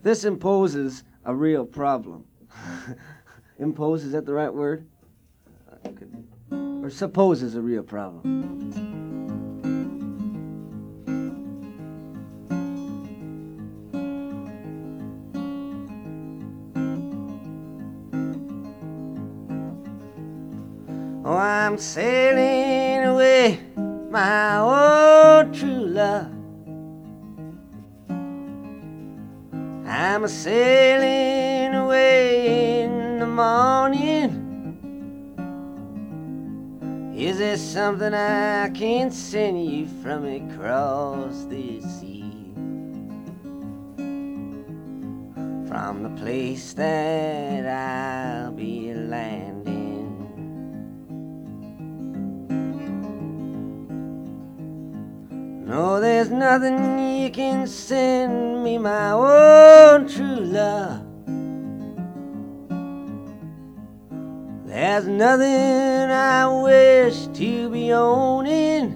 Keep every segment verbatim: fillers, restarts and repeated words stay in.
this imposes a real problem. Impose, is that the right word? Or supposes a real problem. Oh, I'm sailing away, my old true love. I'm a sailing away in the morning. Is there something I can send you from across the sea? From the place that I'll be landing. No, there's nothing you can send me, my own true love. There's nothing I wish to be owning.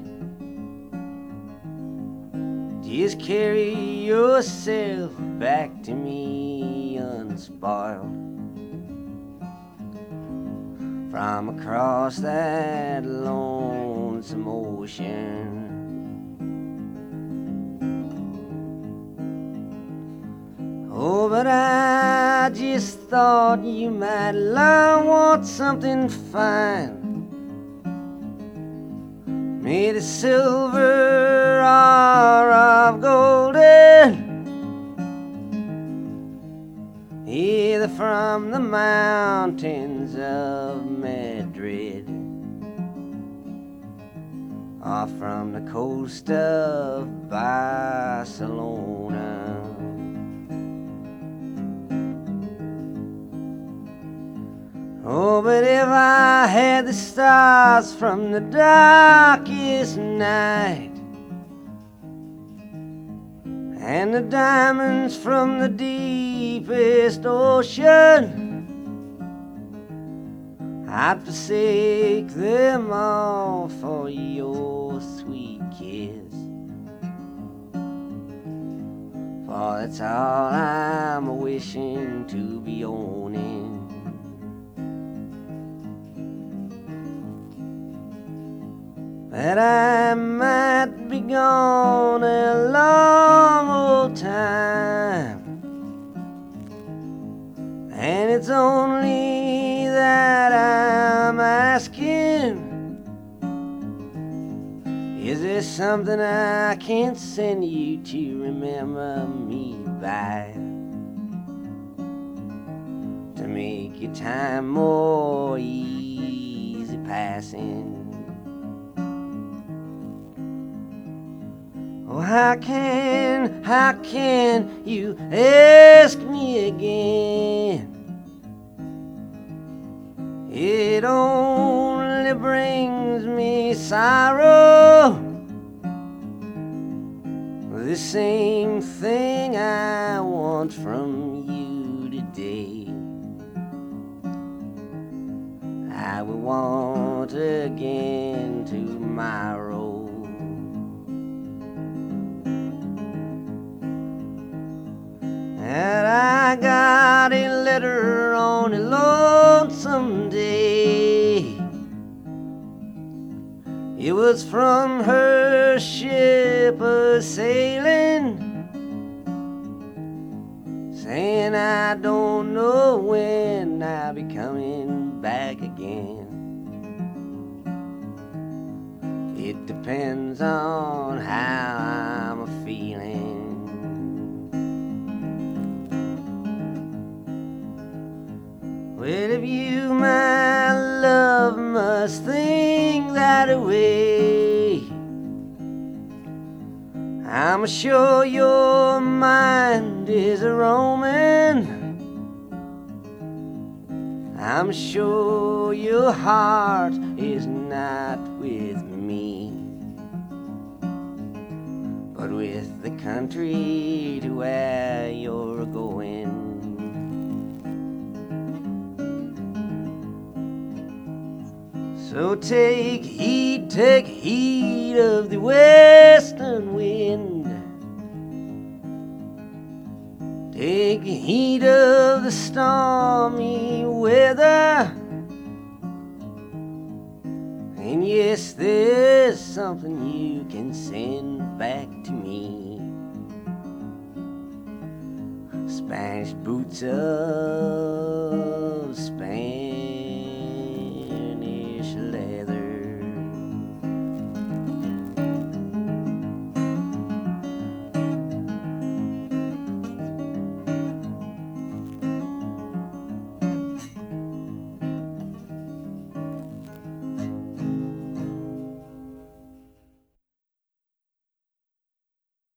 Just carry yourself back to me unspoiled. From across that lonesome ocean. Oh, but I just thought you might love, want something fine. Made of silver or of golden, either from the mountains of Madrid or from the coast of Barcelona. Oh, but if I had the stars from the darkest night and the diamonds from the deepest ocean, I'd forsake them all for your sweet kiss. For that's all I'm wishing to be owning. That I might be gone a long old time, and it's only that I'm asking, is there something I can't send you to remember me by, to make your time more easy passing? Oh, how can, how can you ask me again? It only brings me sorrow. The same thing I want from you today, I will want again tomorrow. And I got a letter on a lonesome day. It was from her ship a sailing, saying I don't know when I'll be coming back again. It depends on how I'm feeling. Well, if you, my love, must think that way, I'm sure your mind is a roaming. I'm sure your heart is not with me, but with the country to where you're going. So take heed, take heed of the western wind. Take heed of the stormy weather. And yes, there's something you can send back to me. Spanish boots of Spanish